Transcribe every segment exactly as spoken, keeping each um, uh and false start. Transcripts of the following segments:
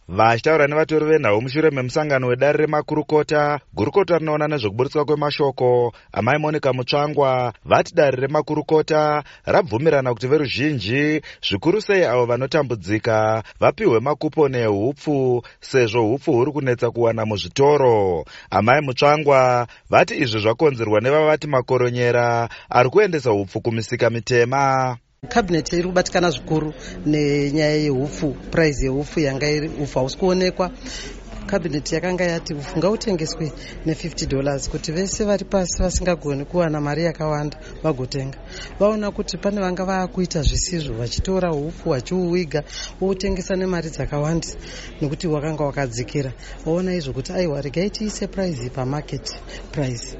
Vachitaura nevatori venhau mushure memusangano wedare remakurukota, gurukota rinoona nezvekuburitswa kwemashoko amai Monica Mutsvangwa vati dare remakurukota rabvumirana kuti veruzhinji, zvikuru sei avo vanotambudzika, vapiwe makuponi ehupfu sezvo hupfu huri kunetsa kuwana muzvitoro. Amai Mutsvangwa vati izvi zvakonzerwa nevavati makoronyera ari kuendesa hupfu kumisika mitema. Cabinet iri kubatikana zvikuru nenyaya yehupfu, price yehupfu yanga iri hupfu hausi kuonekwa. Cabinet yakanga yati hupfu ngautengeswe ne-fifty dollars kuti vese vari pasi vasingagoni kuwana mari yakawanda vagotenga. Vaona kuti pane vanga vakuita zvisizvo, vachitora hupfu vachiuiga voutengesa nemari dzakawanda nekuti wakanga wakadzikira. Vaona izvo kuti aiwa regai tiise price pamarket price,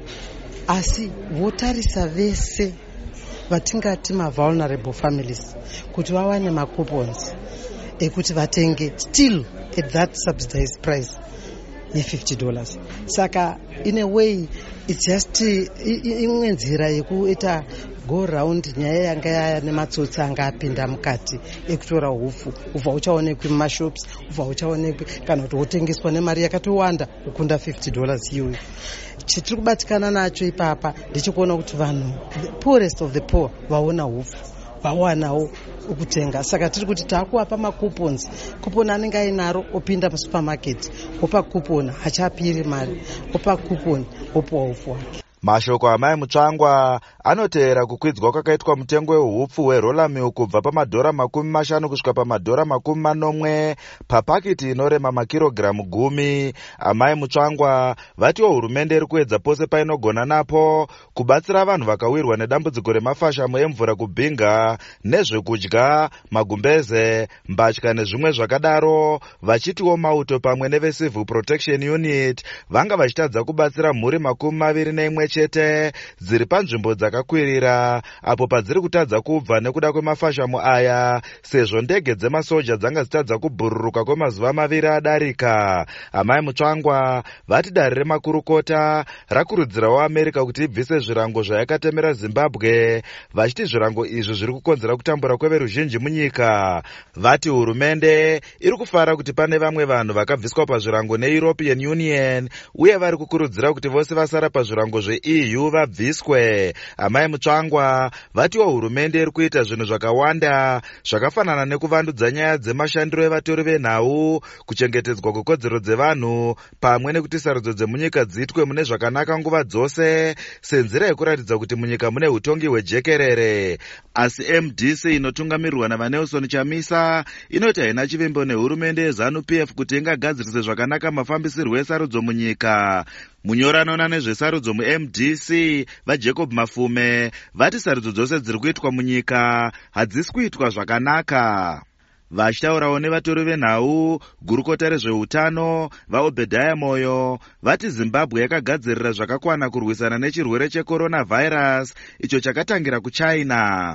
asi votarisa vese vatingati ma-vulnerable families kuti vawane ma-coupons ekuti vatenge still at that subsidized price ye-fifty dollars. Saka in a way it's just imwe nzira yekuita go round nyaya yanga yaya nematsotsi anga apinda mukati ekutora hupfu. Hupfu hauchaonekwi mumashops, hupfu hauchaonekwi kana kuti wotengeswa nemari yakatowanda kukunda fifty dollars iyoyo. Chitiri kubatikana nacho ipapa ndechikuona kuti vanhu, the poorest of the poor, vaona hupfu, vawanawo ukutenga. Saka tiri kuti takuwapa macoupons. Coupon anenge ainaro opinda musupermarket, opa coupon hachapiri mari, opa coupon opuwa hupfu wake. Mashoko amai Mutsvangwa anoteera kukwidzwa kwakaitwa mutengo wehupfu weroller milk kubva pamadhora makumi mashanu kusvika pamadhora makumi manomwe papakiti inorema makirogiramu gumi. Amai Mutsvangwa vatiwo hurumende iri kuedza pose painogona napo kubatsira vanhu vakawirwa nedambudziko remafashamu emvura kubhinga nezvekudya, magumbeze, mbatya nezvimwe zvakadaro, vachitiwo mauto pamwe nevecivil protection unit vanga vachitadza kubatsira mhuri makumi maviri neimwe chete dziri panzvimbo dzakakwirira apo padziri kutadza kubva nekuda kwemafashamu aya sezvo ndege dzemasoja dzanga zitadza kubhururuka kwemazuva maviri adarika. Amai Mutsvangwa vati dare remakurukota rakurudzirawo America kuti ibvise zvirango zvayakatemera Zimbabwe, vachiti zvirango izvi zviri kukonzera kutambura kweveruzhinji munyika. Vati hurumende iri kufara kuti pane vamwe vanhu vakabviswa pazvirango neEuropean Union uye vari kukurudzira kuti vose vasara pazvirango zve E U vabviswe. Amai Mutsvangwa vatiwo hurumende iri kuita zvinhu zvakawanda zvakafanana nekuvandudza nyaya dzemashandiro evatori venhau, kuchengetedzwa kwekodzero dzevanhu pamwe nekuti sarudzo dzemunyika dziitwe mune zvakanaka nguva dzose senzira yekuratidza kuti munyika mune utongi hwejekerere. Asi M D C inotungamirirwa naVanelson Chamisa inoti haina chivimbo nehurumende yeZANU P F kuti ingagadzirise zvakanaka mafambisirwo esarudzo munyika. Munyoranona nezvesarudzo mu-M D C vaJacob Mafume vati sarudzo dzose dziri kuitwa munyika hadzisi kuitwa zvakanaka. Vachitaurawo nevatori venhau, gurukota rezveutano vaObedhaya Moyo vati Zimbabwe yakagadzirira zvakakwana kurwisana nechirwere checoronavirus icho chakatangira kuChina.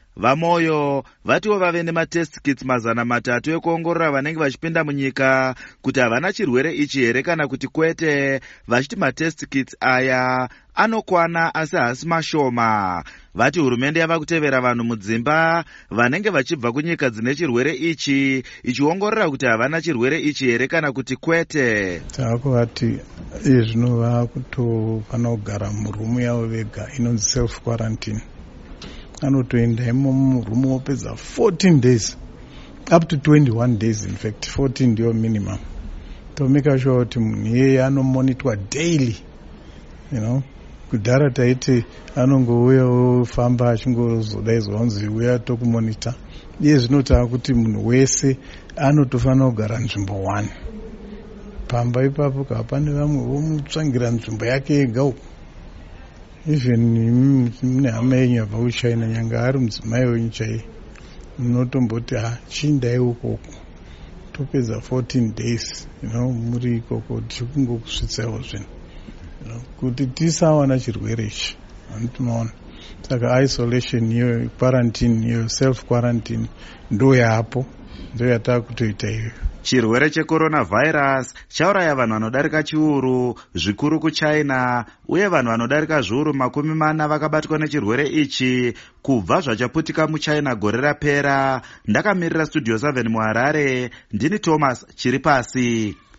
VaMoyo vatiwo vave nematest kits mazana matatu ekuongorora vanenge vachipinda munyika kuti havana chirwere ichi here kana kuti kwete, vachiti matest kits aya anokwana asi hasi mashoma. Vati hurumende yava kutevera vanhu mudzimba vanenge vachibva kunyika dzine chirwere ichi ichiongorora kuti havana chirwere ichi here kana kuti kwete. Takuvati izvino vakutofana kugara murumu yavo vega inonzi self quarantine. Anotoenda imomo murumu wopedza fourteen days up to twenty-one days, in fact fourteen ndiyo minimum, to make sure kuti munhu iyeye anomonitwa daily, you know. Kudhara taiti anongouya ofamba achingozodaidzwa kunzi uya tokumonita. Iye zvinotava kuti munhu wese anotofanira kugara nzvimbo one. Pamba ipapo kava pane vamwe vomutsvangira nzvimbo yake yega uko. Even mune hama yenyu yabva kuChina, nyanga ari mudzimai wenyu chaiye, munotomboti ha chindai ukoko topedza fourteen days, you know, muri ikoko tichikungokusvitsawo zvinhu, you know, kuti tisawana chirwere ichi. Anotunoona saka isolation iyo, quarantine iyo, self quarantine ndo yapo ndo yatava kutoita iyoyo. Chirwere checoronavirus chauraya vanhu vanodarika chiuru zvikuru kuchina, uye vanhu vanodarika zviuru makumi mana vakabatwa nechirwere ichi kubva zvachaputika muchina gore rapera. Ndakamirira studio seven muHarare, ndini Thomas Chiripasi.